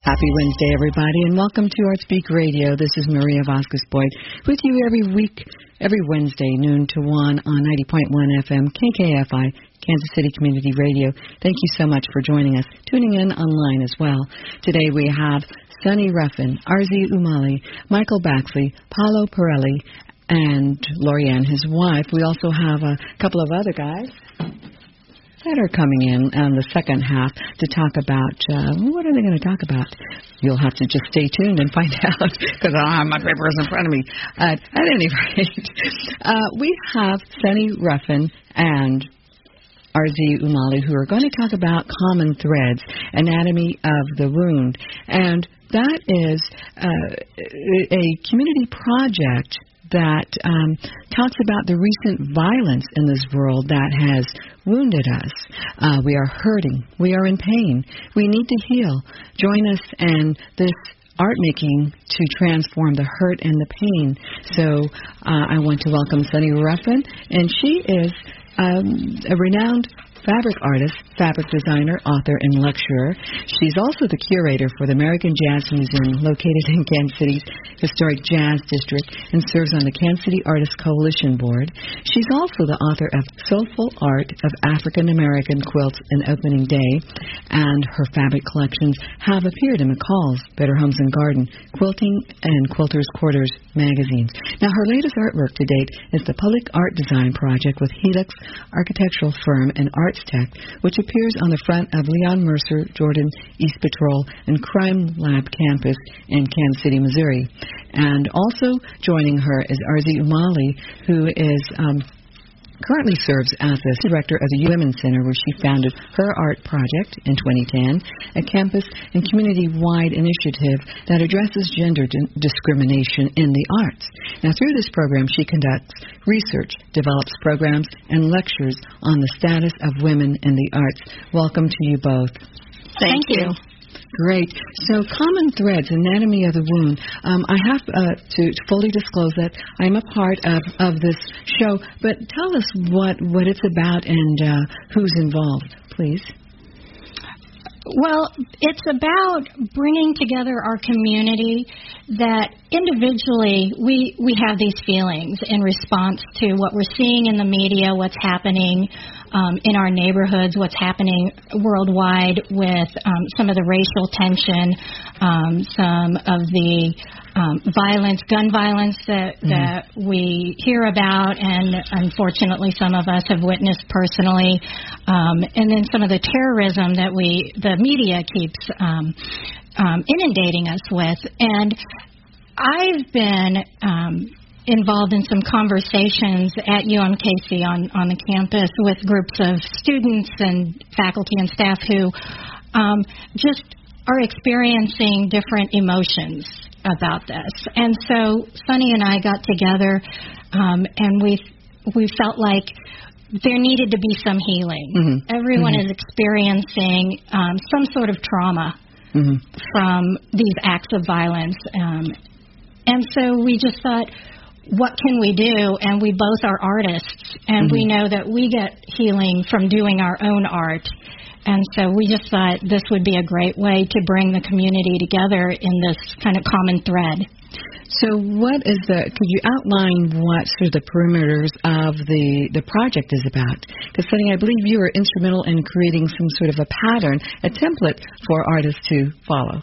Happy Wednesday, everybody, and welcome to ArtSpeak Radio. This is Maria Vasquez-Boyd with you every week, every Wednesday, noon to 1 on 90.1 FM, KKFI, Kansas City Community Radio. Thank you so much for joining us, tuning in online as well. Today we have Sunny Ruffin, Arzi Umali, Michael Baxley, Paolo Pirelli, and Lorianne, his wife. We also have a couple of other guys that are coming in on the second half to talk about, what are they going to talk about? You'll have to just stay tuned and find out, because I don't have my papers in front of me. At any rate, we have Sunny Ruffin and Arzi Umali, who are going to talk about common threads, anatomy of the wound. And that is a community project that talks about the recent violence in this world that has wounded us. We are hurting. We are in pain. We need to heal. Join us in this art making to transform the hurt and the pain. So I want to welcome Sunny Ruffin, and she is a renowned fabric artist, fabric designer, author, and lecturer. She's also the curator for the American Jazz Museum located in Kansas City's historic Jazz District and serves on the Kansas City Artists Coalition Board. She's also the author of Soulful Art of African American Quilts and Opening Day, and her fabric collections have appeared in McCall's, Better Homes and Garden, Quilting, and Quilters Quarters magazines. Now, her latest artwork to date is the Public Art Design Project with Helix Architectural Firm and Arts Tech, which appears on the front of Leon Mercer, Jordan East Patrol, and Crime Lab campus in Kansas City, Missouri. And also joining her is Arzi Umali, who is currently serves as the director of the Women's Center, where she founded her art project in 2010, a campus and community-wide initiative that addresses gender discrimination in the arts. Now, through this program, she conducts research, develops programs, and lectures on the status of women in the arts. Welcome to you both. Thank you. Great. So, common threads, anatomy of the wound. I have to fully disclose that I'm a part of this show, but tell us what it's about and who's involved, please. Well, it's about bringing together our community that individually we have these feelings in response to what we're seeing in the media, what's happening in our neighborhoods, what's happening worldwide with some of the racial tension, some of the violence, gun violence that we hear about, and unfortunately some of us have witnessed personally, and then some of the terrorism that the media keeps inundating us with. And I've been involved in some conversations at UMKC on the campus with groups of students and faculty and staff who just are experiencing different emotions about this. And so Sunny and I got together and we felt like there needed to be some healing. Mm-hmm. Everyone is experiencing some sort of trauma from these acts of violence. And so we just thought, what can we do? And we both are artists, and we know that we get healing from doing our own art. And so we just thought this would be a great way to bring the community together in this kind of common thread. So could you outline what sort of the perimeters of the project is about? Because, Sunny, I believe you were instrumental in creating some sort of a pattern, a template for artists to follow.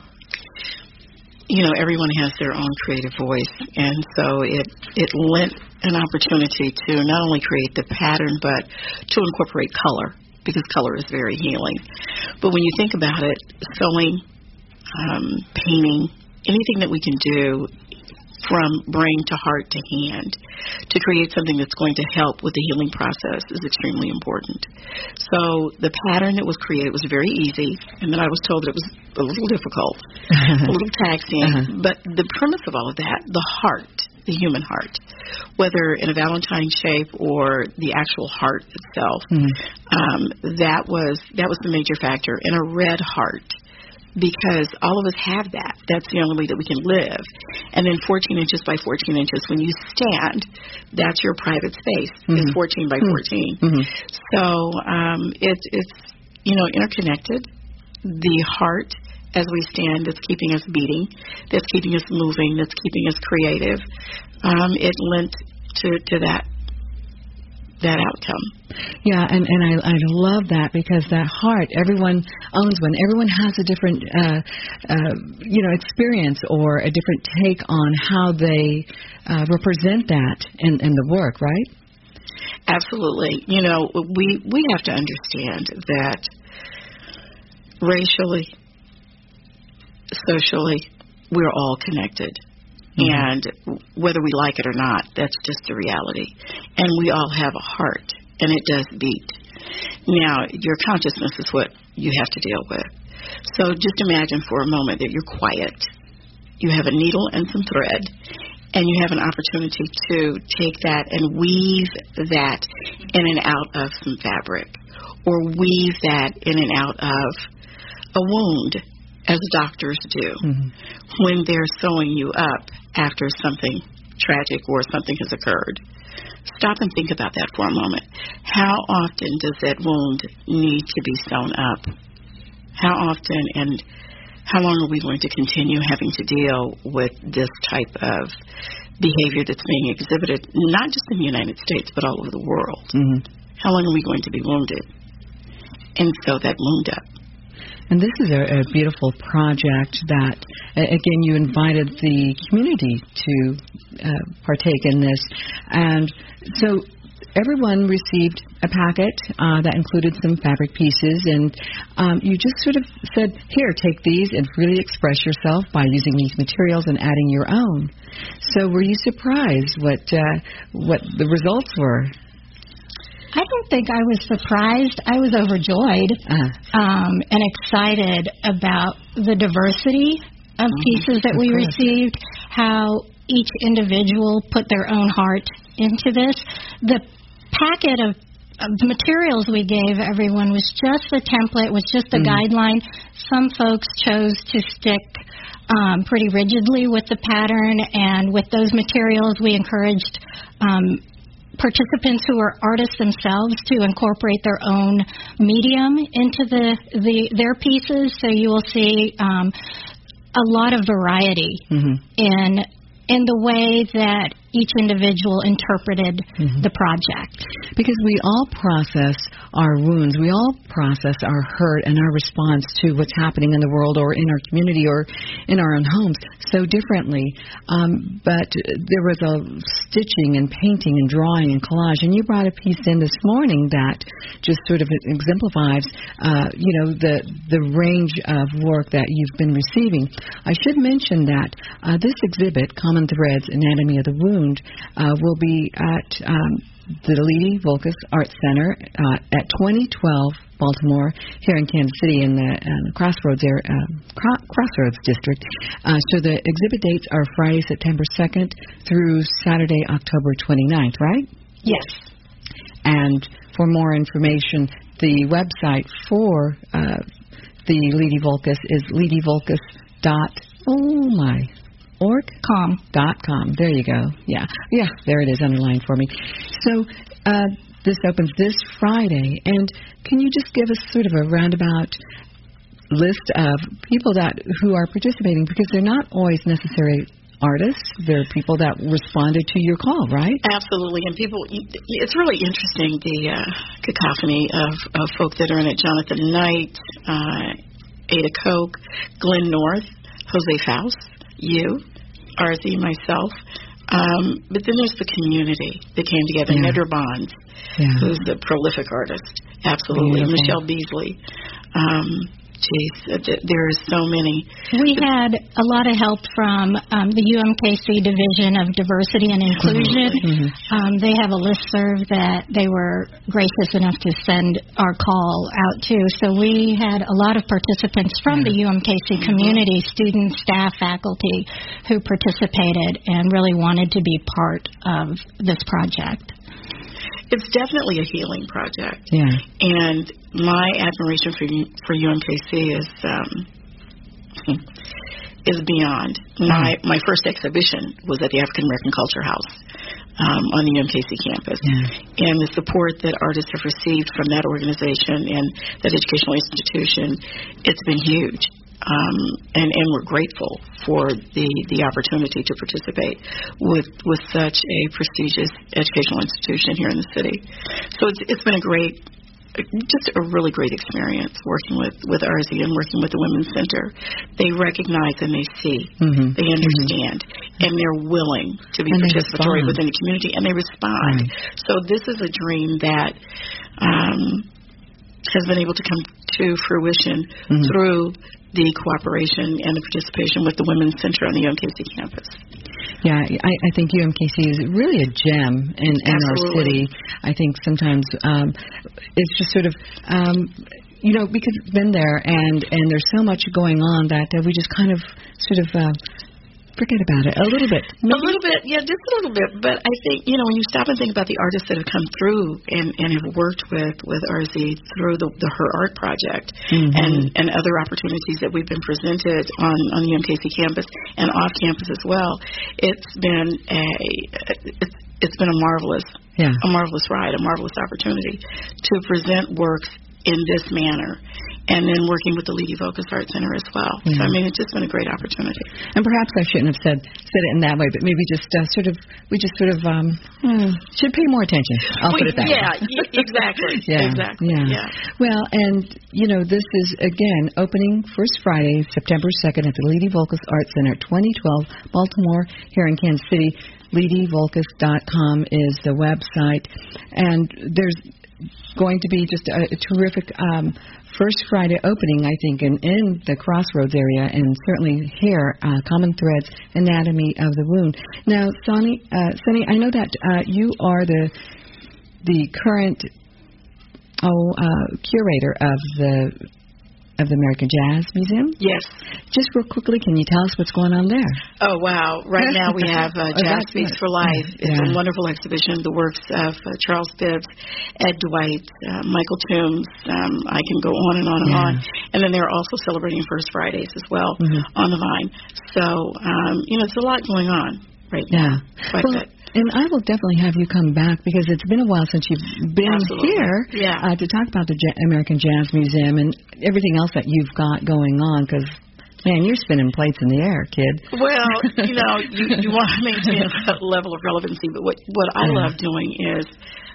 You know, everyone has their own creative voice, and so it lent an opportunity to not only create the pattern, but to incorporate color, because color is very healing. But when you think about it, sewing, painting, anything that we can do from brain to heart to hand to create something that's going to help with the healing process is extremely important. So the pattern that was created was very easy, and then I was told that it was a little difficult, a little taxing, but the premise of all of that, the heart, the human heart, whether in a Valentine shape or the actual heart itself, that was the major factor. And a red heart, because all of us have that. That's the only way that we can live. And then 14 inches by 14 inches, when you stand, that's your private space. It's 14 by 14. So it's interconnected. The heart as we stand that's keeping us beating, that's keeping us moving, that's keeping us creative. It lent to that outcome. Yeah, and I love that, because that heart, everyone owns one. Everyone has a different experience or a different take on how they represent that in the work, right? Absolutely. We have to understand that racially, socially, we're all connected. And whether we like it or not, that's just the reality. And we all have a heart, and it does beat. Now, your consciousness is what you have to deal with. So just imagine for a moment that you're quiet. You have a needle and some thread, and you have an opportunity to take that and weave that in and out of some fabric, or weave that in and out of a wound, as doctors do, when they're sewing you up after something tragic or something has occurred. Stop and think about that for a moment. How often does that wound need to be sewn up? How often, and how long are we going to continue having to deal with this type of behavior that's being exhibited, not just in the United States, but all over the world? How long are we going to be wounded? And sew that wound up. And this is a beautiful project that, again, you invited the community to partake in this. And so everyone received a packet that included some fabric pieces, and you just sort of said, here, take these and really express yourself by using these materials and adding your own. So were you surprised what the results were? I don't think I was surprised. I was overjoyed and excited about the diversity of pieces that we received, how each individual put their own heart into this. The packet of the materials we gave everyone was just a template, was just a guideline. Some folks chose to stick pretty rigidly with the pattern, and with those materials we encouraged participants who are artists themselves to incorporate their own medium into their pieces. So you will see a lot of variety in the way that each individual interpreted the project. Because we all process our wounds, we all process our hurt and our response to what's happening in the world or in our community or in our own homes so differently. But there was a stitching and painting and drawing and collage, and you brought a piece in this morning that just sort of exemplifies, the range of work that you've been receiving. I should mention that this exhibit, Common Threads, Anatomy of the Wound, will be at the Leedy Volkes Art Center at 2012 Baltimore, here in Kansas City in the Crossroads District. So the exhibit dates are Friday, September 2nd through Saturday, October 29th, right? Yes. And for more information, the website for the Leedy Volkes is leedyvolkes.com. There you go. Yeah, there it is underlined for me. So this opens this Friday, and can you just give us sort of a roundabout list of people who are participating, because they're not always necessarily artists. They're people that responded to your call, right? Absolutely. And it's really interesting, the cacophony of folk that are in it. Jonathan Knight, Ada Koch, Glenn North, Jose Faust, you, Arthi, myself. But then there's the community that came together. Nedra Bonds, who's a prolific artist. Absolutely. Beautiful. Michelle Beasley. There are so many. We had a lot of help from the UMKC Division of Diversity and Inclusion. They have a listserv that they were gracious enough to send our call out to. So we had a lot of participants from the UMKC community, students, staff, faculty, who participated and really wanted to be part of this project. It's definitely a healing project. Yeah. And my admiration for UMKC is beyond. My first exhibition was at the African American Culture House on the UMKC campus. And the support that artists have received from that organization and that educational institution, it's been huge. and we're grateful for the opportunity to participate with such a prestigious educational institution here in the city. So it's been just a really great experience working with RZ and working with the Women's Center. They recognize and they see, they understand, and they're willing to be participatory within the community, and they respond. Right. So this is a dream that has been able to come to fruition through the cooperation and the participation with the Women's Center on the UMKC campus. Yeah, I think UMKC is really a gem in our city. I think sometimes it's just sort of, because we've been there and there's so much going on that we just kind of sort of forget about it a little bit. Maybe? A little bit, yeah, just a little bit. But I think, when you stop and think about the artists that have come through and have worked with RZ through the Her Art Project and other opportunities that we've been presented on the UMKC campus and off campus as well, it's been a marvelous ride, a marvelous opportunity to present works in this manner, and then working with the Lady Vocus Art Center as well. So, it's just been a great opportunity. And perhaps I shouldn't have said it in that way, but maybe just should pay more attention. I'll put it that way. Yeah, exactly. Exactly. Yeah. Well, and, this is, again, opening first Friday, September 2nd at the Lady Vocus Art Center, 2012, Baltimore, here in Kansas City. LadyVocus.com is the website. And there's going to be just a terrific first Friday opening, I think, in the Crossroads area, and certainly here, Common Threads, Anatomy of the Wound. Now, Sunny, I know that you are the current curator of the American Jazz Museum? Yes. Just real quickly, can you tell us what's going on there? Oh, wow. Right now we have Jazz Speaks for Life. It's a wonderful exhibition, the works of Charles Bibbs, Ed Dwight, Michael Toombs. I can go on and on and on. And then they're also celebrating First Fridays as well on the Vine. So, it's a lot going on right now. And I will definitely have you come back because it's been a while since you've been here to talk about the American Jazz Museum and everything else that you've got going on because, man, you're spinning plates in the air, kid. Well, you want to maintain a level of relevancy, but what I love doing is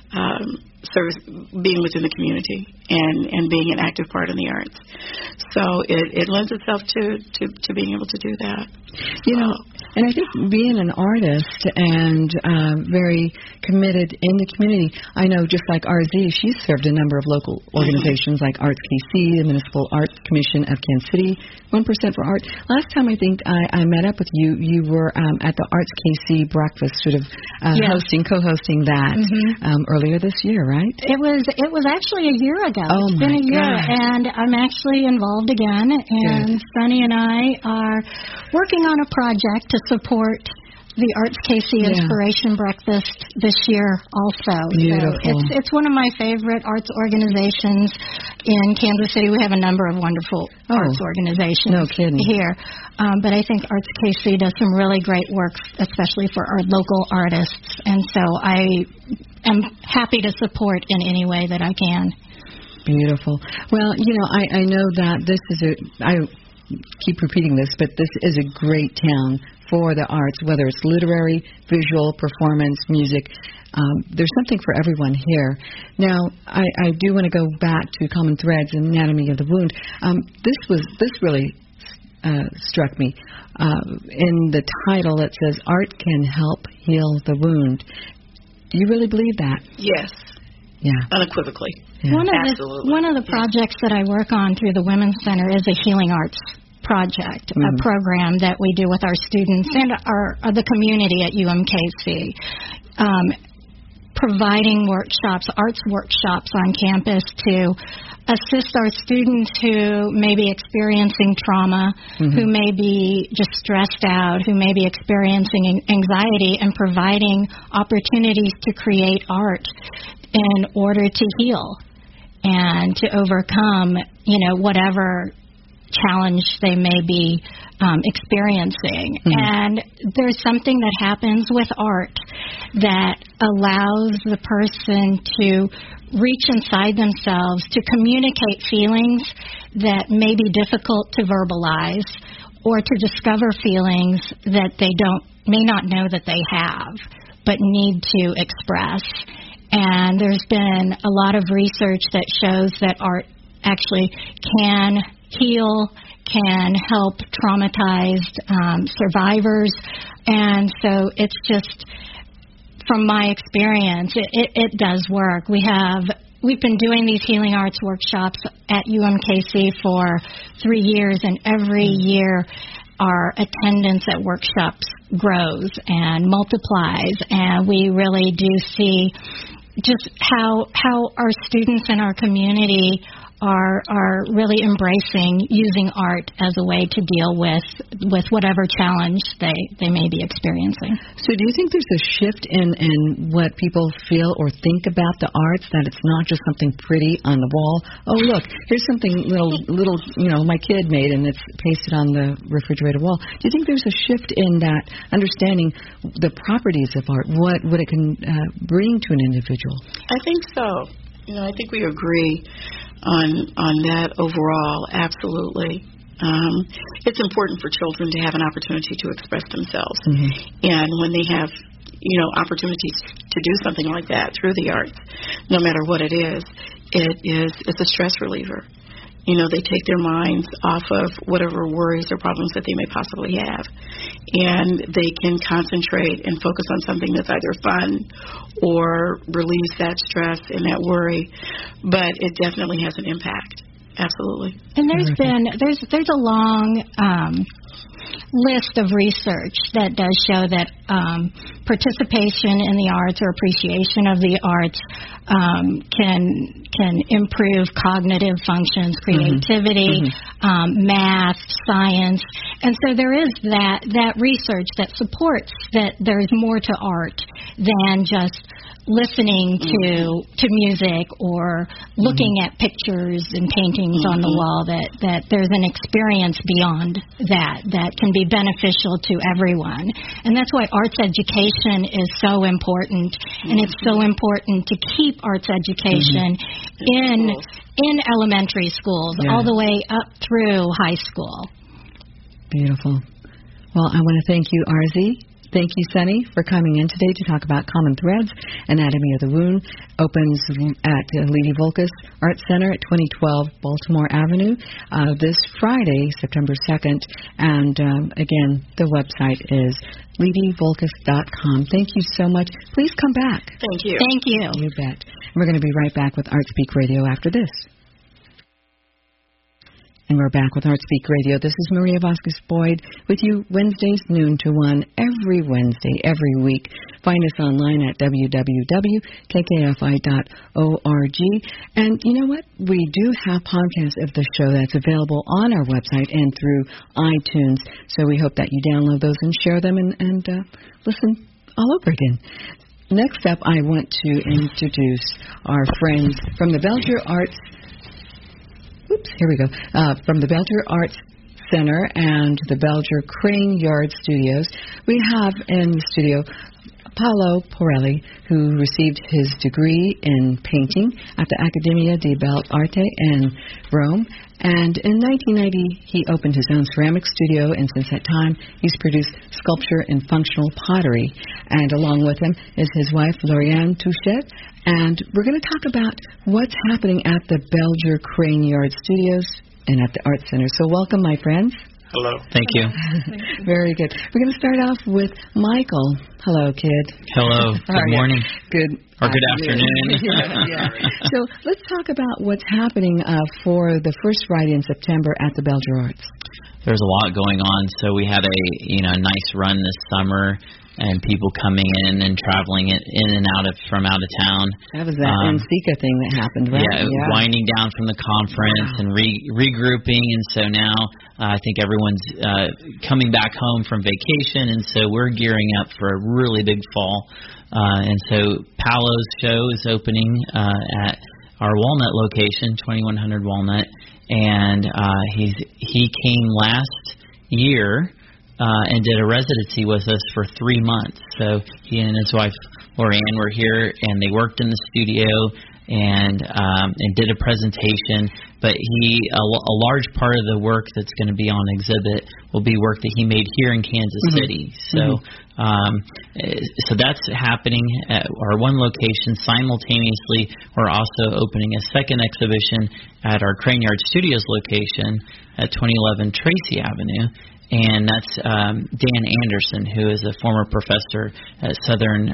being within the community and being an active part in the arts. So it lends itself to being able to do that. And I think being an artist and very committed in the community, I know just like RZ, she's served a number of local organizations like Arts KC, the Municipal Arts Commission of Kansas City, 1% for Art. Last time I think I met up with you, you were at the Arts KC breakfast, sort of co-hosting that earlier this year, right? It was actually a year ago. Oh, it's been a year, and I'm actually involved again. And Sunny and I are working on a project to support the Arts KC Inspiration Breakfast this year also. Beautiful. So it's one of my favorite arts organizations in Kansas City. We have a number of wonderful arts organizations here. But I think Arts KC does some really great work, especially for our local artists. And so I am happy to support in any way that I can. Beautiful. Well, I know that this is I keep repeating this, but this is a great town for the arts, whether it's literary, visual, performance, music. There's something for everyone here. Now, I do want to go back to Common Threads and Anatomy of the Wound. This really struck me. In the title, it says, Art Can Help Heal the Wound. Do you really believe that? Yes. Yeah. Unequivocally. Yeah. One of the projects that I work on through the Women's Center is a healing arts project, a program that we do with our students and the community at UMKC, providing arts workshops on campus to assist our students who may be experiencing trauma, who may be just stressed out, who may be experiencing anxiety, and providing opportunities to create art in order to heal and to overcome, whatever challenge they may be experiencing. Mm-hmm. And there's something that happens with art that allows the person to reach inside themselves to communicate feelings that may be difficult to verbalize, or to discover feelings that they may not know that they have, but need to express. And there's been a lot of research that shows that art actually can heal, can help traumatized survivors. And so it's just, from my experience, it does work. We've been doing these healing arts workshops at UMKC for 3 years, and every year our attendance at workshops grows and multiplies, and we really do see just how our students in our community are really embracing using art as a way to deal with whatever challenge they may be experiencing. So do you think there's a shift in what people feel or think about the arts, that it's not just something pretty on the wall? Oh, look, here's something little my kid made, and it's pasted on the refrigerator wall. Do you think there's a shift in that understanding the properties of art, what it can bring to an individual? I think so. I think we agree on that overall, absolutely. It's important for children to have an opportunity to express themselves. Mm-hmm. And when they have, opportunities to do something like that through the arts, no matter what it's a stress reliever. They take their minds off of whatever worries or problems that they may possibly have, and they can concentrate and focus on something that's either fun or relieves that stress and that worry. But it definitely has an impact. Absolutely. And there's a long list of research that does show that participation in the arts or appreciation of the arts can improve cognitive functions, creativity, math, science. And so there is that research that supports that there's more to art than just listening to music or looking at pictures and paintings on the wall, that there's an experience beyond that can be beneficial to everyone. And that's why arts education is so important, and it's so important to keep arts education in elementary schools all the way up through high school. Beautiful. Well, I want to thank you, Arzie. Thank you, Sunny, for coming in today to talk about Common Threads. Anatomy of the Wound opens at Lady Volkus Art Center at 2012 Baltimore Avenue this Friday, September 2nd. And, again, the website is ladyvolkus.com. Thank you so much. Please come back. Thank you. Thank you. You bet. And we're going to be right back with Art Speak Radio after this. And we're back with Art Speak Radio. This is Maria Vasquez-Boyd with you Wednesdays noon to 1 every Wednesday, every week. Find us online at www.kkfi.org. And you know what? We do have podcasts of the show that's available on our website and through iTunes. So we hope that you download those and share them and listen all over again. Next up, I want to introduce our friends from the Belger Arts. From the Belger Arts Center and the Belger Crane Yard Studios. We have in the studio Paolo Porelli, who received his degree in painting at the Accademia di Belle Arte in Rome. And in 1990, he opened his own ceramic studio, and since that time, he's produced sculpture and functional pottery. And along with him is his wife, Lauriane Touchet. And we're going to talk about what's happening at the Belger Crane Yard Studios and at the Art Center. So welcome, my friends. Hello. Thank you. Very good. We're going to start off with Michael. Hello, kid. Hello. Good morning. Good. Or good afternoon. yeah. So let's talk about what's happening for the first Friday in September at the Belger Arts. There's a lot going on. So we had a nice run this summer, and people coming in and traveling in and out from out of town. That was that NCCA thing that happened, right? Yeah, winding down from the conference and regrouping, and so now I think everyone's coming back home from vacation, and so we're gearing up for a really big fall. And so Paolo's show is opening at our Walnut location, 2100 Walnut, and he came last year and did a residency with us for 3 months. So he and his wife Lorianne were here, and they worked in the studio and did a presentation. But a large part of the work that's going to be on exhibit will be work that he made here in Kansas City. So so that's happening at our one location. Simultaneously, we're also opening a second exhibition at our Crane Yard Studios location at 2011 Tracy Avenue. And that's Dan Anderson, who is a former professor at Southern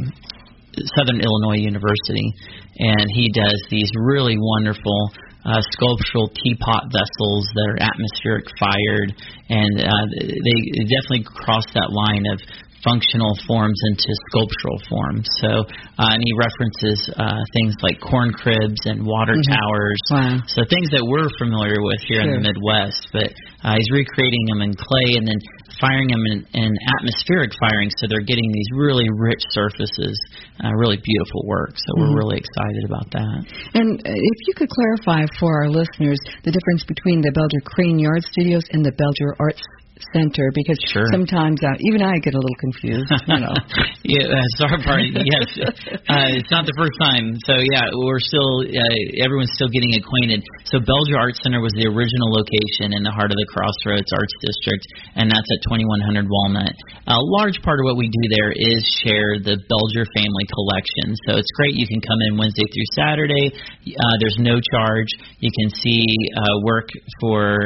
Illinois University, and he does these really wonderful sculptural teapot vessels that are atmospheric fired, and they definitely cross that line of functional forms into sculptural forms. So, and he references things like corn cribs and water towers. Wow. So things that we're familiar with here in the Midwest, but he's recreating them in clay and then firing them in atmospheric firing, so they're getting these really rich surfaces, really beautiful work. So we're really excited about that. And if you could clarify for our listeners the difference between the Belger Crane Yard Studios and the Belger Arts Center, because sometimes even I get a little confused. Sorry, part. Yes, it's not the first time. So we're still everyone's still getting acquainted. So Belger Arts Center was the original location in the heart of the Crossroads Arts District, and that's at 2100 Walnut. A large part of what we do there is share the Belger family collection. So it's great. You can come in Wednesday through Saturday. There's no charge. You can see work for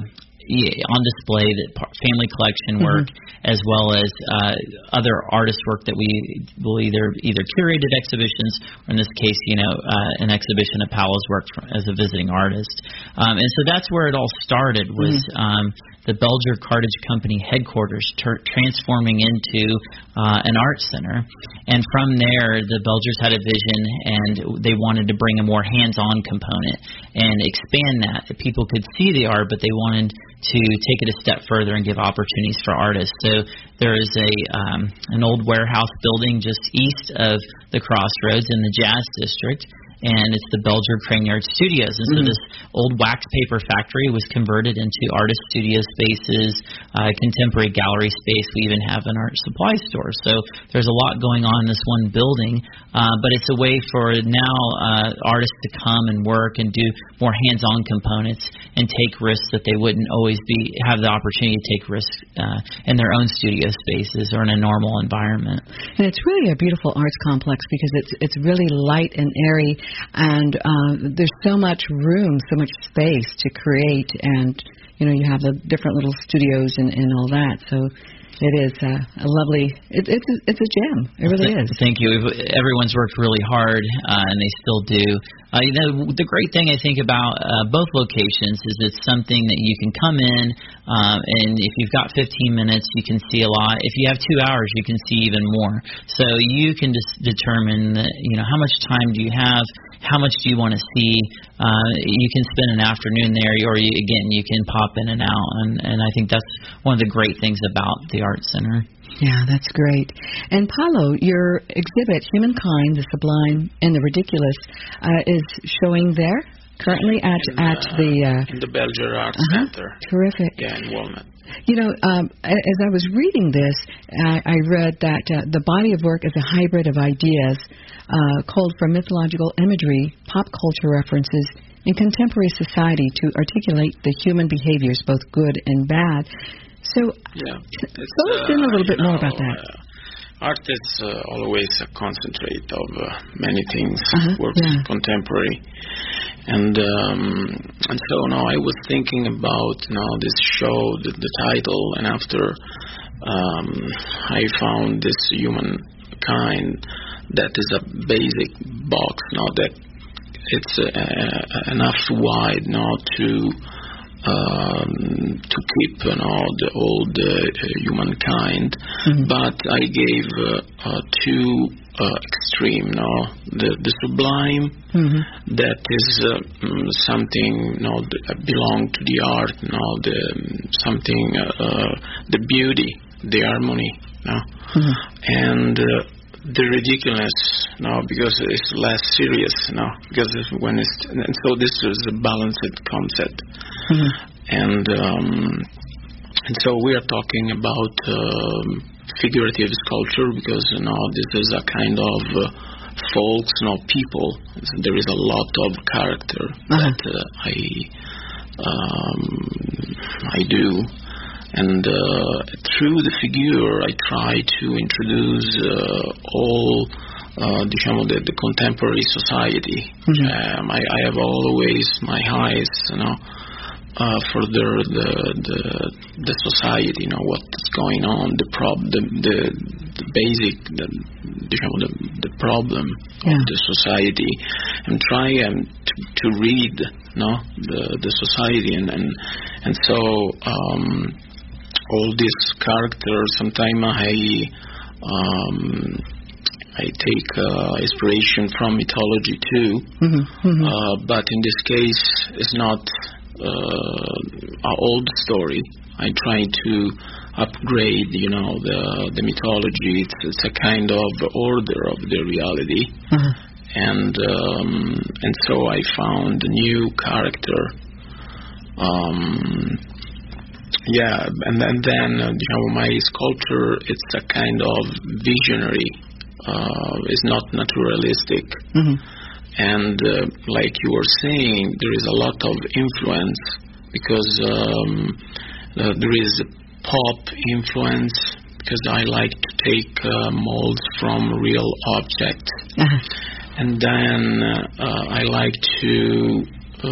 on display, that family collection work, as well as other artist work that we will either curated exhibitions, or in this case, an exhibition of Paolo's work as a visiting artist. And so that's where it all started, was the Belger Cartage Company headquarters transforming into an art center. And from there, the Belgers had a vision, and they wanted to bring a more hands-on component and expand that. People could see the art, but they wanted to take it a step further and give opportunities for artists. So there is an old warehouse building just east of the Crossroads in the Jazz District, and it's the Belger Crane Yard Studios. And so this old wax paper factory was converted into artist studio spaces, contemporary gallery space. We even have an art supply store. So there's a lot going on in this one building, but it's a way for now artists to come and work and do more hands-on components and take risks that they wouldn't always have the opportunity to take risks in their own studio spaces or in a normal environment. And it's really a beautiful arts complex because it's really light and airy, and there's so much room, so much space to create, and you have the different little studios and all that. So it is a lovely. It's a gem. It really is. Thank you. Everyone's worked really hard, and they still do. The great thing I think about both locations is it's something that you can come in, and if you've got 15 minutes, you can see a lot. If you have 2 hours, you can see even more. So you can just determine how much time do you have, how much do you want to see. You can spend an afternoon there, or you can pop in and out, and I think that's one of the great things about the Art Center. Yeah, that's great. And Paolo, your exhibit, Humankind, the Sublime and the Ridiculous, is showing there currently at in the Belger Arts Center. Terrific. Yeah, in Walnut. As I was reading this, I read that the body of work is a hybrid of ideas culled from mythological imagery, pop culture references, and contemporary society to articulate the human behaviors, both good and bad. So, tell us in a little bit more about that. Art is always a concentrate of many things, works contemporary. And so now I was thinking about this show, the title, and after I found this Humankind, that is a basic box, that it's enough wide to keep the old Humankind, but I gave two extreme. The Sublime, that is something that belong to the art. The beauty, the harmony. And the ridiculous now, because it's less serious now, because when it's, and so this is a balanced concept. And so we are talking about figurative sculpture, because this is a kind of folks, people. There is a lot of character that I do. And through the figure, I try to introduce all, the contemporary society. I have always my eyes, for the society, what's going on, the basic, the problem of the society, and try to read, the society, and so. All these characters, sometimes I take inspiration from mythology too, but in this case, it's not an old story. I try to upgrade, the mythology. It's a kind of order of the reality, and so I found a new character. And then my sculpture, it's a kind of visionary. It's not naturalistic. And like you were saying, there is a lot of influence, because there is a pop influence, because I like to take molds from real objects. And then I like to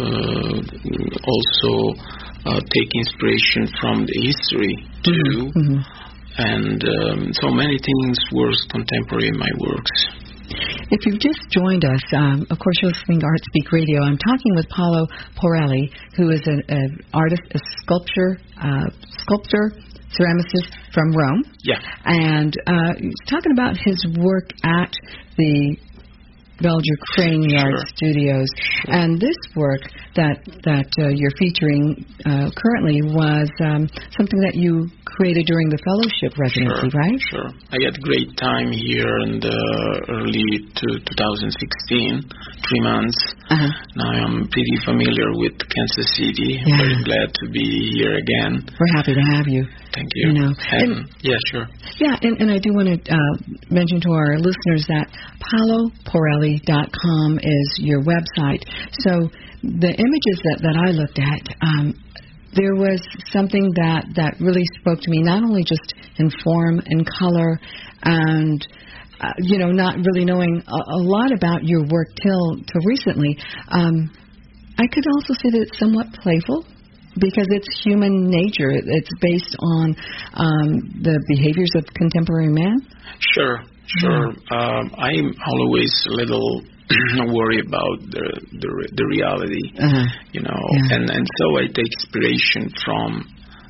also take inspiration from the history too, and so many things were contemporary in my works. If you've just joined us, of course you're listening to Art Speak Radio. I'm talking with Paolo Porelli, who is an artist, a sculptor, ceramicist from Rome. Yeah. And he's talking about his work at the Belger Crane Yard Studios, and this work that you're featuring currently was something that you created during the fellowship residency, right? Sure. I had a great time here in the early 2016, 3 months. Now I'm pretty familiar with Kansas City. I'm very glad to be here again. We're happy to have you. Thank you. Yeah, sure. Yeah, and I do want to mention to our listeners that paoloporelli.com is your website. So the images that I looked at, there was something that really spoke to me, not only just in form and color and not really knowing a lot about your work till recently. I could also say that it's somewhat playful, because it's human nature. It's based on the behaviors of contemporary man. Sure. I'm always a little worried about the reality, and so I take inspiration from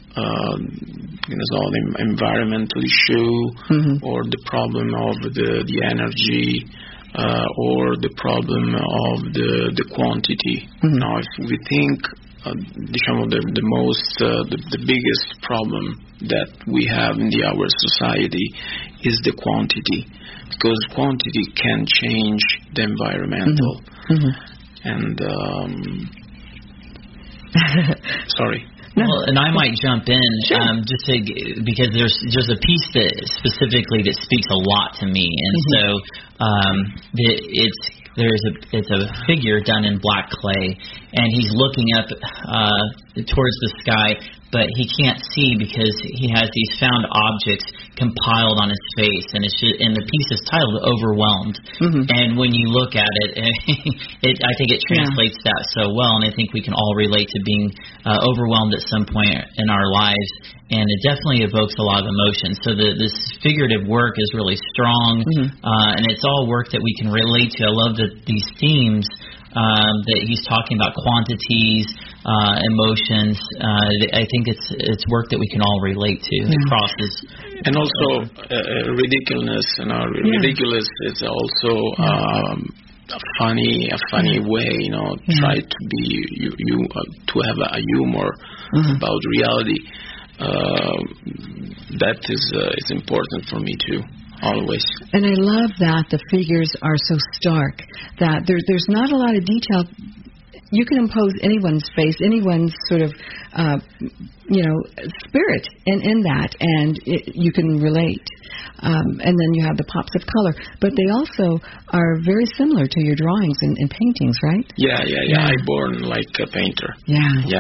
the environmental issue, or the problem of the energy, or the problem of the quantity. Now, if we think the biggest problem that we have in our society is the quantity, because quantity can change the environmental. And sorry. Well, and I might jump in just because there's a piece that specifically that speaks a lot to me, and so it's a figure done in black clay, and he's looking up towards the sky, but he can't see because he has these found objects compiled on his face, and the piece is titled "Overwhelmed." And when you look at it, I think it translates that so well, and I think we can all relate to being overwhelmed at some point in our lives, and it definitely evokes a lot of emotion. So this figurative work is really strong, and it's all work that we can relate to. I love these themes that he's talking about, quantities, emotions. I think it's work that we can all relate to. The cross is, and also ridiculousness. Ridiculous is also a funny way. Try to be to have a humor about reality. That is important for me too. always. And I love that the figures are so stark, that there's not a lot of detail. You can impose anyone's face, anyone's sort of, spirit in that, and you can relate. And then you have the pops of color. But they also are very similar to your drawings and paintings, right? Yeah. I born like a painter. Yeah.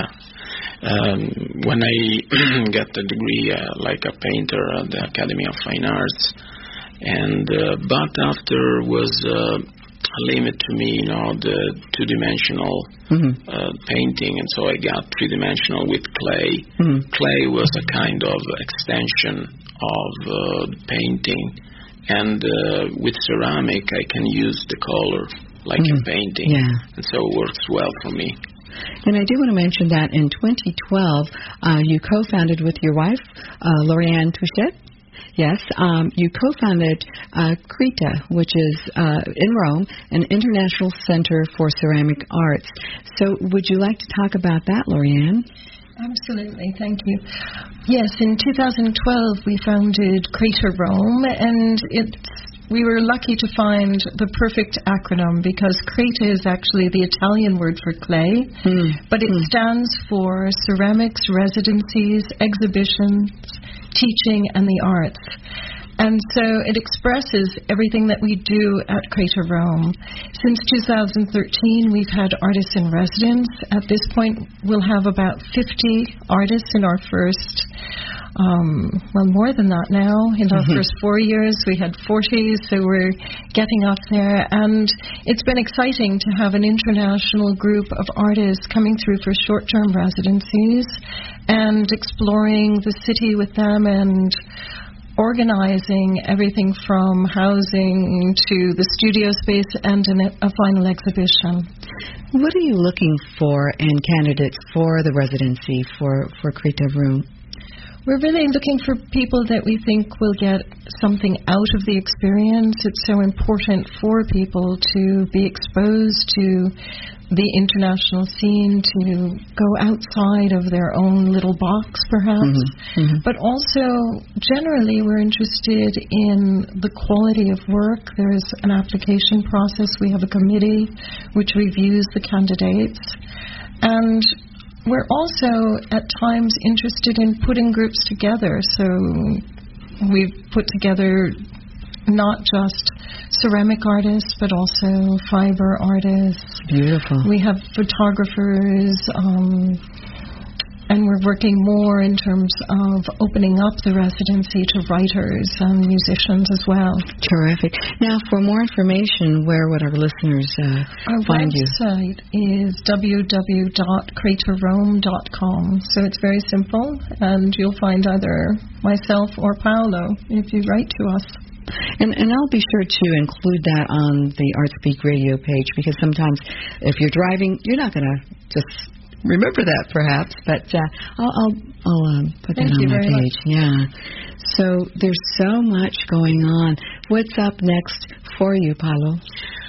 When I got the degree like a painter at the Academy of Fine Arts, and but after was a limit to me, the two-dimensional painting, and so I got three-dimensional with clay. Clay was a kind of extension of painting, and with ceramic I can use the color like in painting, and so it works well for me. And I do want to mention that in 2012, you co-founded with your wife, Lauriane Touchet. Yes, you co-founded CRITA, which is in Rome, an international center for ceramic arts. So would you like to talk about that, Lauriane? Absolutely, thank you. Yes, in 2012 we founded CRITA Rome, and we were lucky to find the perfect acronym, because CRITA is actually the Italian word for clay, but it stands for Ceramics, Residencies, Exhibitions, Teaching, and the Arts. And so it expresses everything that we do at CRITA Rome. Since 2013, we've had artists in residence. At this point, we'll have about 50 artists in our first, more than that now. In our first 4 years, we had 40, so we're getting up there. And it's been exciting to have an international group of artists coming through for short-term residencies and exploring the city with them and organizing everything from housing to the studio space and a final exhibition. What are you looking for in candidates for the residency for CRITA Rome? We're really looking for people that we think will get something out of the experience. It's so important for people to be exposed to the international scene, to go outside of their own little box, perhaps. But also, generally, we're interested in the quality of work. There's an application process. We have a committee which reviews the candidates. And we're also, at times, interested in putting groups together. So we've put together not just ceramic artists, but also fiber artists. Beautiful. We have photographers, and we're working more in terms of opening up the residency to writers and musicians as well. Terrific. Now, for more information, where would our listeners find you? Our website is www.critarome.com. So it's very simple, and you'll find either myself or Paolo if you write to us. And I'll be sure to include that on the ArtSpeak radio page, because sometimes if you're driving, you're not going to just remember that, perhaps. But I'll put that on my page. Yeah. So there's so much going on. What's up next for you, Paolo?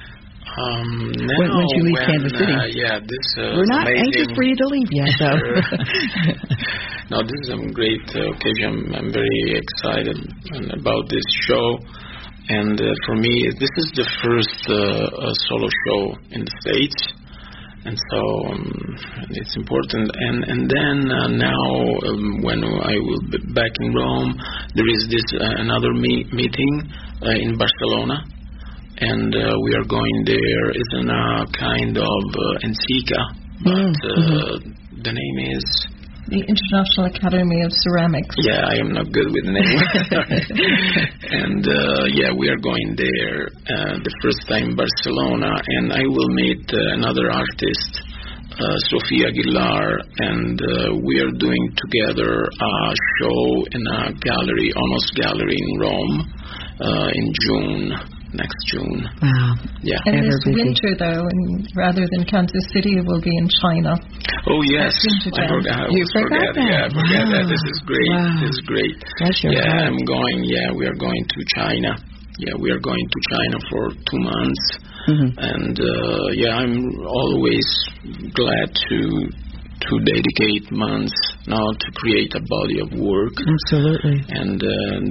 Once you leave Kansas City. We're not anxious for you to leave yet, though. No, this is a great occasion. I'm very excited about this show. And for me, this is the first solo show in the States. And so it's important. And then now, when I will be back in Rome, there is this another meeting in Barcelona. And we are going there. It's in a kind of Ensica, but the name is the International Academy of Ceramics. Yeah, I am not good with names. And we are going there the first time in Barcelona, and I will meet another artist, Sofia Aguilar, and we are doing together a show in a gallery, Onos Gallery in Rome, in June. Next June. Wow. Yeah. And this winter, though, and rather than Kansas City, it will be in China. Oh, yes. I forgot. You forgot that? Yeah, I forgot that. This is great. Wow. This is great. That's your I'm going. Yeah, we are going to China. Yeah, we are going to China for 2 months. And, I'm always glad to dedicate months now to create a body of work. Absolutely. And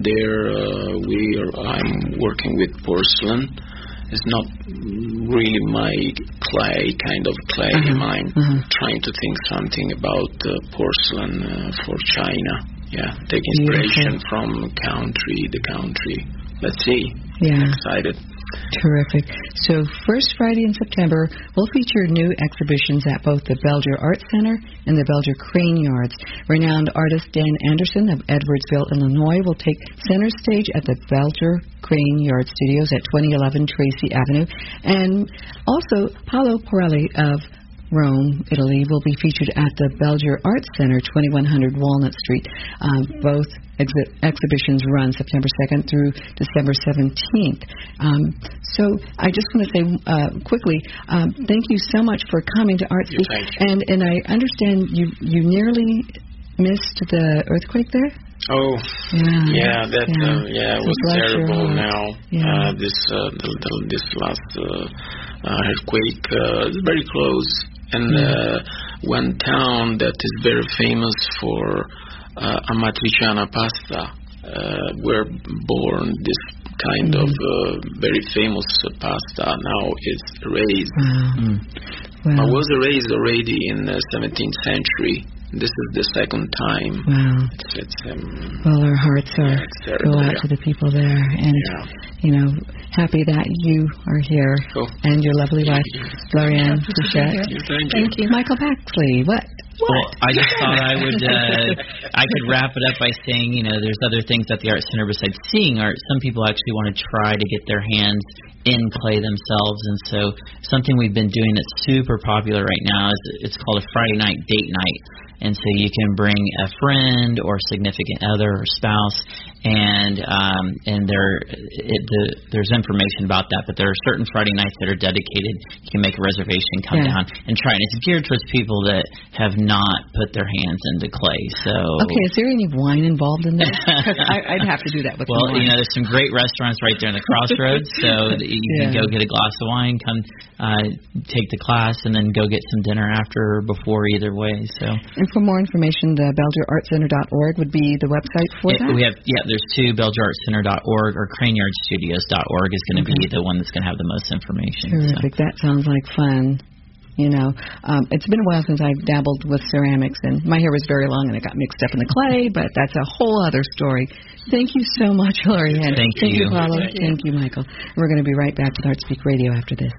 I'm working with porcelain. It's not really my kind of clay. I'm trying to think something about porcelain for China. Yeah, take inspiration from the country. Let's see. Yeah. I'm excited. Terrific. So first Friday in September, we'll feature new exhibitions at both the Belger Art Center and the Belger Crane Yards. Renowned artist Dan Anderson of Edwardsville, Illinois, will take center stage at the Belger Crane Yard Studios at 2011 Tracy Avenue. And also, Paolo Porelli of Rome, Italy, will be featured at the Belger Art Center, 2100 Walnut Street. Both exhibitions run September 2nd through December 17th. So I just want to say quickly, thank you so much for coming to ArtSpeak. And I understand you nearly missed the earthquake there? Oh, it was terrible. This last earthquake is very close. And one town that is very famous for amatriciana pasta were born this kind of very famous pasta. Now it's erased. It was erased already in the 17th century. This is the second time. Wow. Well, our hearts go out to the people there, and happy that you are here, and your lovely wife, Floriane Bouchette. Thank you. Michael Baxley, what? Well, I just thought I could wrap it up by saying, there's other things at the Art Center besides seeing art. Some people actually want to try to get their hands in clay themselves, and so something we've been doing that's super popular right now is it's called a Friday night date night. And so you can bring a friend or significant other or spouse, and there's information about that. But there are certain Friday nights that are dedicated. You can make a reservation, come down, and try. And it's geared towards people that have not put their hands into clay. So is there any wine involved in this? I'd have to do that with. Well, there's some great restaurants right there in the Crossroads, so you can go get a glass of wine, come take the class, and then go get some dinner after or before, either way. So. And for more information, the BelgerArtCenter.org would be the website for that? There's two, BelgerArtCenter.org or CraneYardStudios.org is going to be the one that's going to have the most information. Terrific. So. That sounds like fun. It's been a while since I've dabbled with ceramics, and my hair was very long and it got mixed up in the clay, but that's a whole other story. Thank you so much, Floriane. Thank you. Paulo. Thank you, Michael. We're going to be right back with ArtSpeak Radio after this.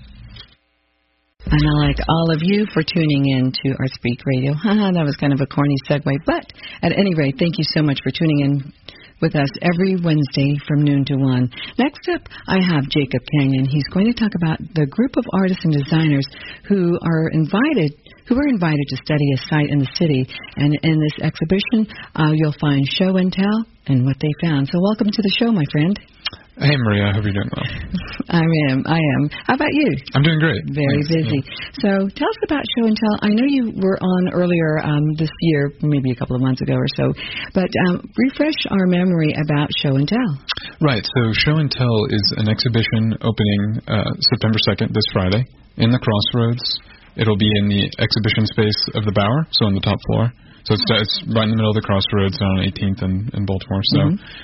And I'd like all of you for tuning in to ArtSpeak Radio. That was kind of a corny segue, but at any rate, thank you so much for tuning in with us every Wednesday from noon to 1. Next up, I have Jacob Canyon. He's going to talk about the group of artists and designers who were invited to study a site in the city. And in this exhibition, you'll find show and tell and what they found. So welcome to the show, my friend. Hey, Maria. I hope you're doing well. I am. How about you? I'm doing great. Very busy. Yeah. So tell us about Show and Tell. I know you were on earlier this year, maybe a couple of months ago or so, but refresh our memory about Show and Tell. Right. So Show and Tell is an exhibition opening September 2nd, this Friday, in the Crossroads. It'll be in the exhibition space of the Bower, so on the top floor. So it's right in the middle of the Crossroads on 18th in Baltimore. So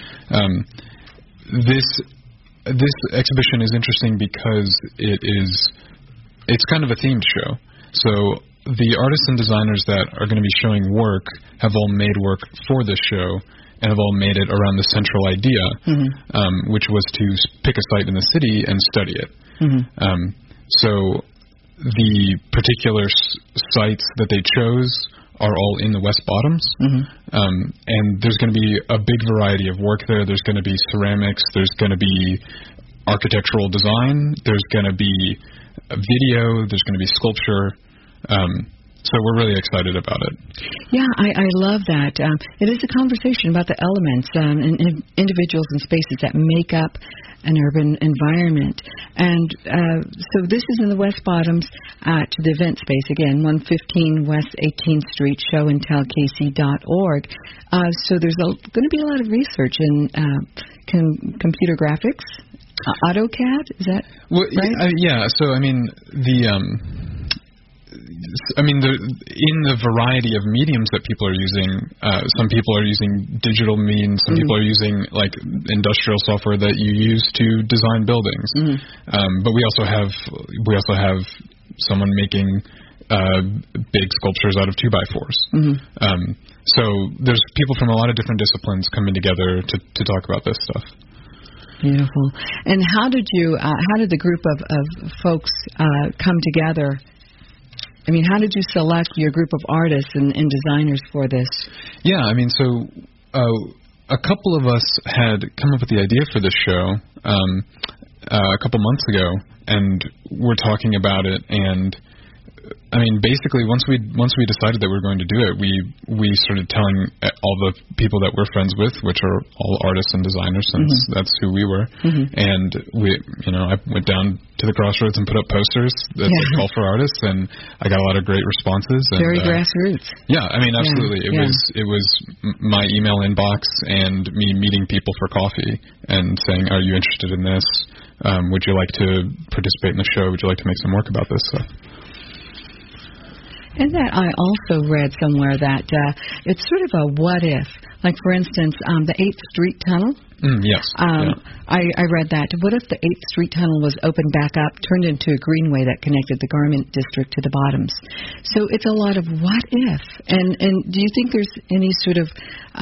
this exhibition is interesting because it's kind of a themed show. So the artists and designers that are going to be showing work have all made work for this show and have all made it around the central idea, which was to pick a site in the city and study it. So the particular sites that they chose are all in the West Bottoms, and there's going to be a big variety of work there. There's going to be ceramics, there's going to be architectural design, there's going to be video, there's going to be sculpture. So we're really excited about it. Yeah, I love that. It is a conversation about the elements and individuals and spaces that make up an urban environment. And so this is in the West Bottoms at the event space, again, 115 West 18th Street, showandtellkc.org. So there's going to be a lot of research in computer graphics, AutoCAD, is that right? Yeah, so I mean, I mean, in the variety of mediums that people are using, some people are using digital means, some people are using like industrial software that you use to design buildings. But we also have someone making big sculptures out of 2x4s. So there's people from a lot of different disciplines coming together to talk about this stuff. Beautiful. And how did the group of folks come together? I mean, how did you select your group of artists and designers for this? Yeah, I mean, so a couple of us had come up with the idea for this show a couple months ago, and we're talking about it. And I mean, basically, once we decided that we were going to do it, we started telling all the people that we're friends with, which are all artists and designers, since that's who we were. And I went down to the Crossroads and put up posters that call for artists, and I got a lot of great responses. And, very grassroots. Yeah, I mean, absolutely. It was my email inbox and me meeting people for coffee and saying, "Are you interested in this? Would you like to participate in the show? Would you like to make some work about this stuff?" And that I also read somewhere that it's sort of a what if. Like, for instance, the 8th Street Tunnel. Yes. I read that. What if the 8th Street Tunnel was opened back up, turned into a greenway that connected the Garment District to the Bottoms? So it's a lot of what if. And do you think there's any sort of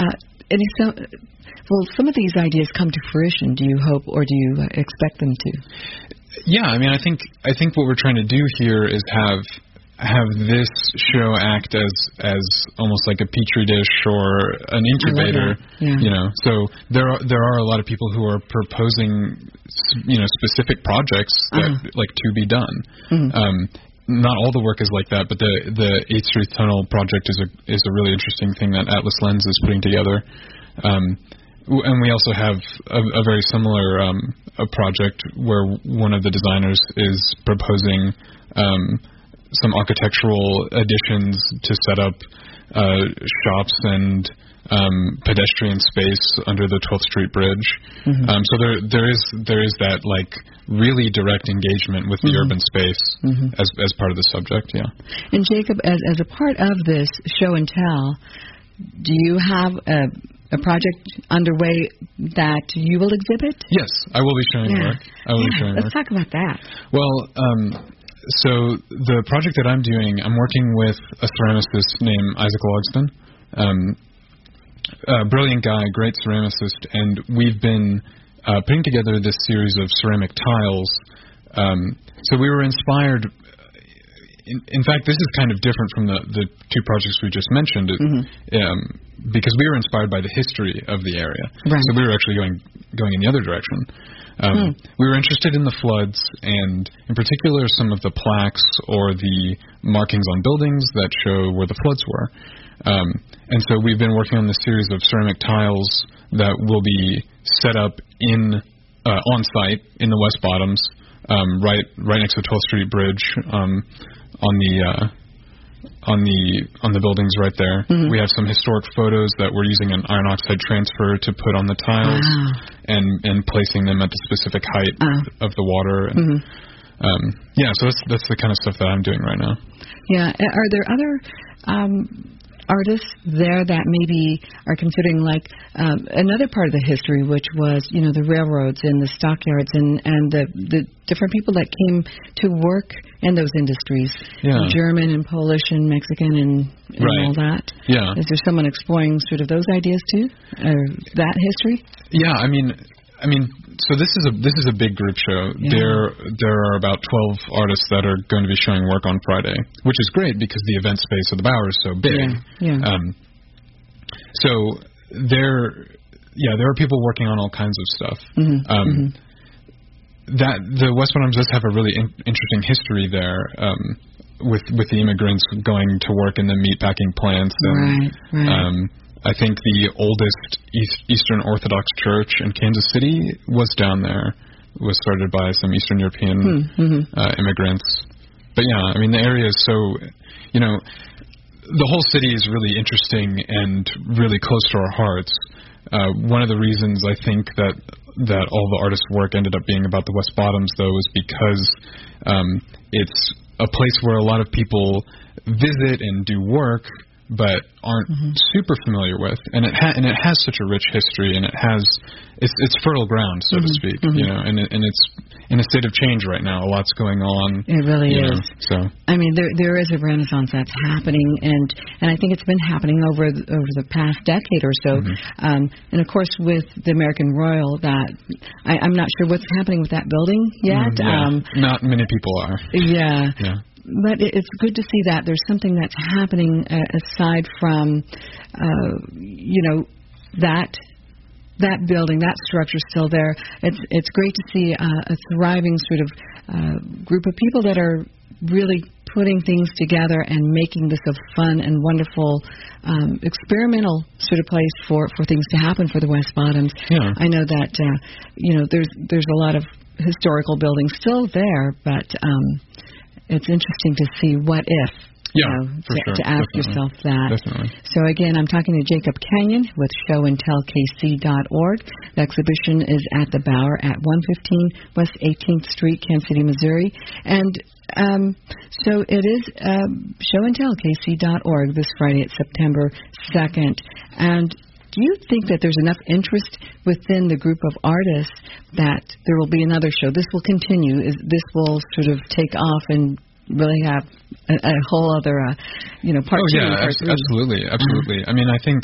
some of these ideas come to fruition, do you hope, or do you expect them to? Yeah, I mean, I think what we're trying to do here is have this show act as almost like a petri dish or an incubator, So there are a lot of people who are proposing, specific projects that like to be done. Not all the work is like that, but the 8th Street Tunnel project is a really interesting thing that Atlas Lens is putting together. And we also have a very similar a project where one of the designers is proposing some architectural additions to set up shops and pedestrian space under the 12th Street Bridge. So there is that like really direct engagement with the urban space as part of the subject. Yeah. And Jacob, as a part of this show and tell, do you have a project underway that you will exhibit? Yes, I will be showing work. Let's talk about that. Well, so the project that I'm doing, I'm working with a ceramicist named Isaac Logston. Brilliant guy, great ceramicist, and we've been putting together this series of ceramic tiles. So we were inspired. In fact, this is kind of different from the two projects we just mentioned, because we were inspired by the history of the area. Right. So we were actually going in the other direction. We were interested in the floods, and in particular some of the plaques or the markings on buildings that show where the floods were. And so we've been working on this series of ceramic tiles that will be set up on site in the West Bottoms, right next to the 12th Street Bridge, on the buildings right there. We have some historic photos that we're using an iron oxide transfer to put on the tiles and placing them at the specific height of the water. And, so that's the kind of stuff that I'm doing right now. Yeah. Are there other artists there that maybe are considering like another part of the history, which was the railroads and the stockyards and the different people that came to work in those industries, German and Polish and Mexican and all that? Yeah. Is there someone exploring sort of those ideas too, or that history? Yeah, I mean, so this is a big group show. Yeah. There are about 12 artists that are going to be showing work on Friday, which is great because the event space of the Bower is so big. Yeah. So there are people working on all kinds of stuff. That the West Bottoms does have a really interesting history there, with the immigrants going to work in the meatpacking plants. And, right. I think the oldest Eastern Orthodox church in Kansas City was down there. It was started by some Eastern European immigrants. But yeah, I mean, the area is so, the whole city is really interesting and really close to our hearts. One of the reasons I think that all the artists' work ended up being about the West Bottoms, though, is because it's a place where a lot of people visit and do work, but aren't super familiar with, and it has such a rich history, and it's fertile ground, so to speak, you know, and it's in a state of change right now. A lot's going on. It really is. So I mean, there is a renaissance that's happening, and I think it's been happening over the past decade or so. And of course, with the American Royal, that I'm not sure what's happening with that building yet. Not many people are. Yeah. But it's good to see that there's something that's happening aside from, you know, that building, that structure still there. It's great to see a thriving sort of group of people that are really putting things together and making this a fun and wonderful experimental sort of place for things to happen for the West Bottoms. Yeah. I know that you know, there's a lot of historical buildings still there, but it's interesting to see what if. Yeah, you know, for sure. To ask yourself that. Definitely. So again, I'm talking to Jacob Canyon with showandtellkc.org. The exhibition is at the Bower at 115 West 18th Street, Kansas City, Missouri. And so it is showandtellkc.org this Friday at September 2nd. And do you think that there's enough interest within the group of artists that there will be another show? This will continue. This will sort of take off and really have a whole other, you know, part two. Oh, yeah, absolutely. I mean, I think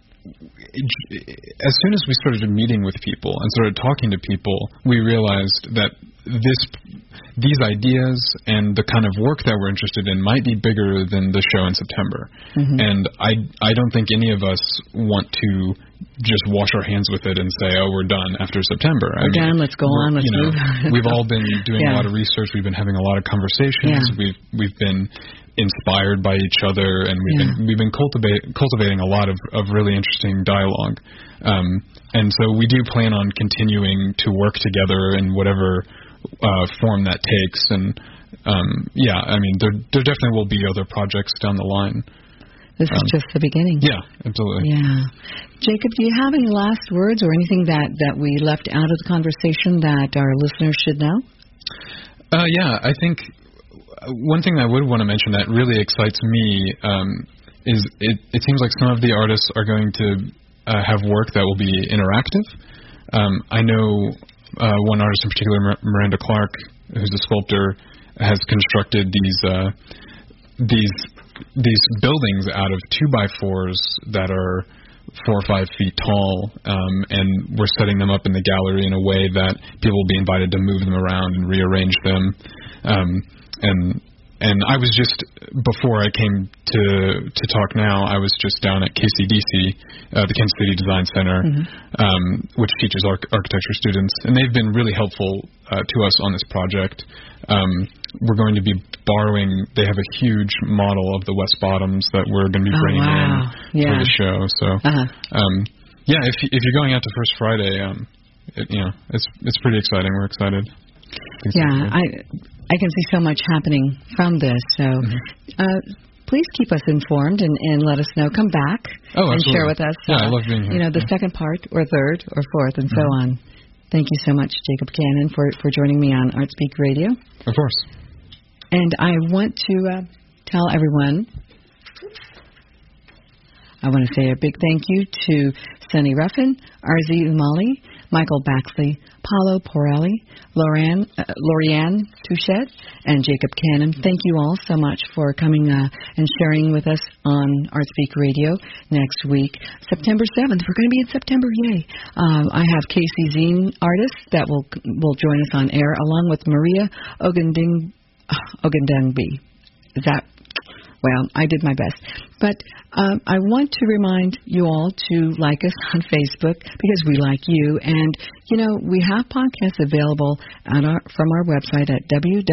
as soon as we started meeting with people and started talking to people, we realized that these ideas and the kind of work that we're interested in might be bigger than the show in September. And I don't think any of us want to just wash our hands with it and say, oh, we're done after September. We're done, let's go on, let's move. We've all been doing a lot of research. We've been having a lot of conversations. We've been inspired by each other, and we've been cultivating a lot of really interesting dialogue. And so we do plan on continuing to work together in whatever form that takes. And I mean, there definitely will be other projects down the line. This is just the beginning. Yeah, absolutely. Yeah. Jacob, do you have any last words or anything that we left out of the conversation that our listeners should know? Yeah, I think one thing I would want to mention that really excites me is it seems like some of the artists are going to have work that will be interactive. I know one artist in particular, Miranda Clark, who's a sculptor, has constructed these buildings out of 2x4s that are 4 or 5 feet tall, and we're setting them up in the gallery in a way that people will be invited to move them around and rearrange them. And I was just, before I came to talk now, I was just down at KCDC, the Kansas City Design Center, which teaches architecture students, and they've been really helpful to us on this project. We're going to be borrowing, they have a huge model of the West Bottoms that we're going to be bringing in for the show. So, if you're going out to First Friday, it's pretty exciting. We're excited. I can see so much happening from this. So please keep us informed and let us know. Come back and share with us. I love being here. You know, the second part or third or fourth and so on. Thank you so much, Jacob Cannon, for joining me on ArtSpeak Radio. Of course. And I want to tell everyone, I want to say a big thank you to Sunny Ruffin, Arzi Umali, Michael Baxley, Paulo Porelli, Lorianne Touchette, and Jacob Cannon. Thank you all so much for coming and sharing with us on ArtSpeak Radio next week. September 7th. We're going to be in September, yay. I have Casey Zine, artist, that will join us on air, along with Maria Ogundenbi. Is that... Well, I did my best. But I want to remind you all to like us on Facebook because we like you. And, you know, we have podcasts available from our website at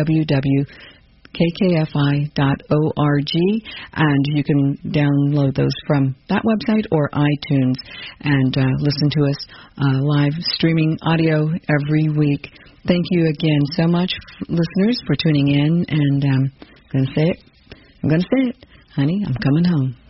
www.kkfi.org. And you can download those from that website or iTunes and listen to us live streaming audio every week. Thank you again so much, listeners, for tuning in. And I'm going to say it. Honey, I'm coming home.